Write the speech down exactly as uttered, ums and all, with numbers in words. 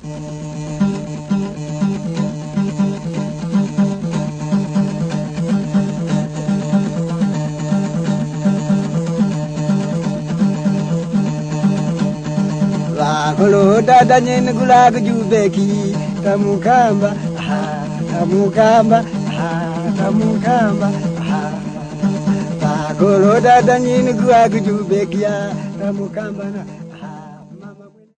Kolo dada nyen gula kujubeki tamukamba ah tamukamba ah tamukamba ah kolo dada nyen gula kujubeki tamukamba na